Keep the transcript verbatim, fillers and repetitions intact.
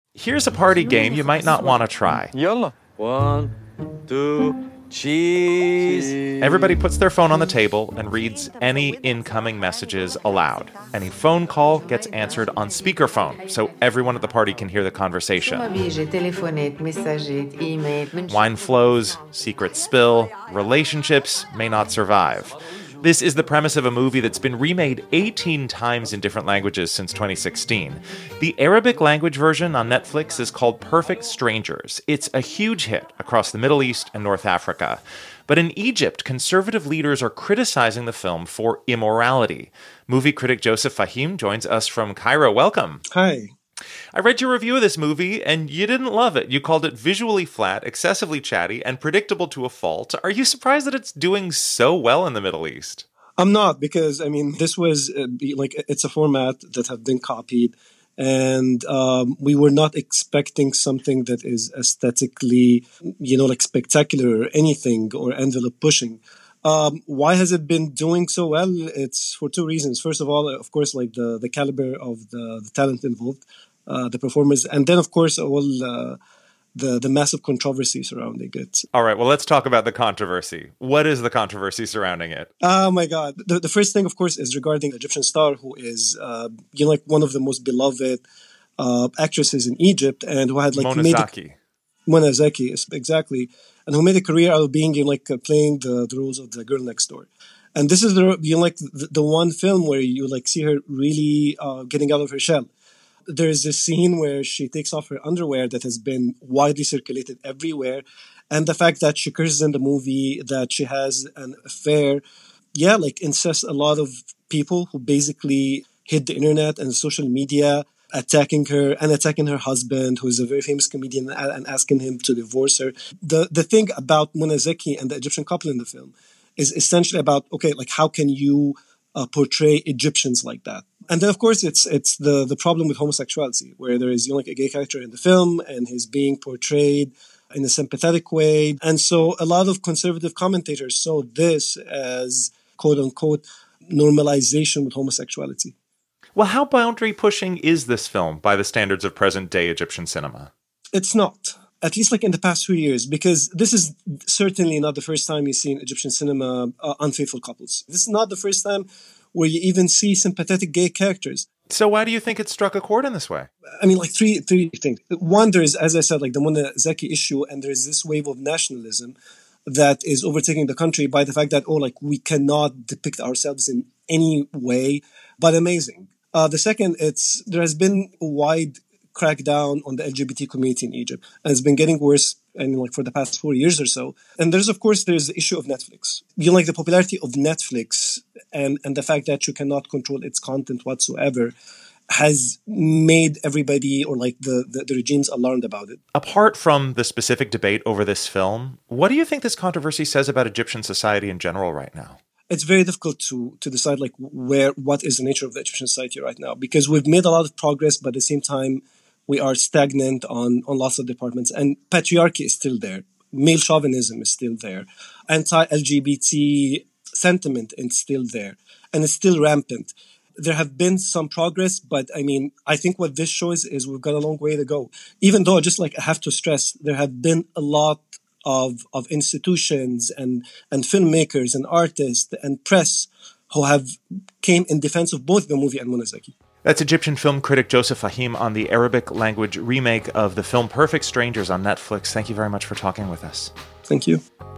Here's a party game you might not want to try. Yalla. One, two, cheese. Everybody puts their phone on the table and reads any incoming messages aloud. Any phone call gets answered on speakerphone, so everyone at the party can hear the conversation. Wine flows, secrets spill, relationships may not survive. This is the premise of a movie that's been remade eighteen times in different languages since twenty sixteen. The Arabic language version on Netflix is called Perfect Strangers. It's a huge hit across the Middle East and North Africa. But in Egypt, conservative leaders are criticizing the film for immorality. Movie critic Joseph Fahim joins us from Cairo. Welcome. Hi. I read your review of this movie, and you didn't love it. You called it visually flat, excessively chatty, and predictable to a fault. Are you surprised that it's doing so well in the Middle East? I'm not, because, I mean, this was, uh, like, it's a format that have been copied, and um, we were not expecting something that is aesthetically, you know, like spectacular or anything, or envelope pushing. Um, why has it been doing so well? It's for two reasons. First of all, of course, like the, the caliber of the, the talent involved. Uh, the performers, and then, of course, all uh, the the massive controversy surrounding it. All right, well, let's talk about the controversy. What is the controversy surrounding it? Oh, my God. The, the first thing, of course, is regarding Egyptian star, who is, uh, you know, like one of the most beloved uh, actresses in Egypt, and who had, like, Mona made Zaki. A, Mona Zaki, exactly. And who made a career out of being, you know, like, uh, playing the, the roles of the girl next door. And this is, the you know, like, the, the one film where you, like, see her really uh, getting out of her shell. There's this scene where she takes off her underwear that has been widely circulated everywhere. And the fact that she curses in the movie, that she has an affair, yeah, like incests a lot of people who basically hit the internet and social media, attacking her and attacking her husband, who is a very famous comedian, and asking him to divorce her. The, the thing about Mona Zaki and the Egyptian couple in the film is essentially about, okay, like how can you uh, portray Egyptians like that? And then, of course, it's it's the, the problem with homosexuality, where there is, you know, like a gay character in the film, and he's being portrayed in a sympathetic way. And so a lot of conservative commentators saw this as, quote-unquote, normalization with homosexuality. Well, how boundary-pushing is this film by the standards of present-day Egyptian cinema? It's not, at least like in the past few years, because this is certainly not the first time you've seen Egyptian cinema uh, unfaithful couples. This is not the first time where you even see sympathetic gay characters. So why do you think it struck a chord in this way? I mean, like three three things. One, there is, as I said, like the Mona Zaki issue, and there is this wave of nationalism that is overtaking the country by the fact that, oh, like we cannot depict ourselves in any way but amazing. Uh, the second, it's there has been a wide crackdown on the L G B T community in Egypt, and it's been getting worse. And like for the past four years or so. And there's, of course, there's the issue of Netflix. You know, like the popularity of Netflix and, and the fact that you cannot control its content whatsoever has made everybody, or like the, the, the regimes, alarmed about it. Apart from the specific debate over this film, what do you think this controversy says about Egyptian society in general right now? It's very difficult to to decide like where what is the nature of the Egyptian society right now, because we've made a lot of progress, but at the same time, we are stagnant on, on lots of departments, and patriarchy is still there. Male chauvinism is still there. Anti-L G B T sentiment is still there, and it's still rampant. There have been some progress, but I mean, I think what this shows is we've got a long way to go. Even though, just like I have to stress, there have been a lot of, of institutions and, and filmmakers and artists and press who have came in defense of both the movie and Mona Zaki. That's Egyptian film critic Joseph Fahim on the Arabic language remake of the film Perfect Strangers on Netflix. Thank you very much for talking with us. Thank you.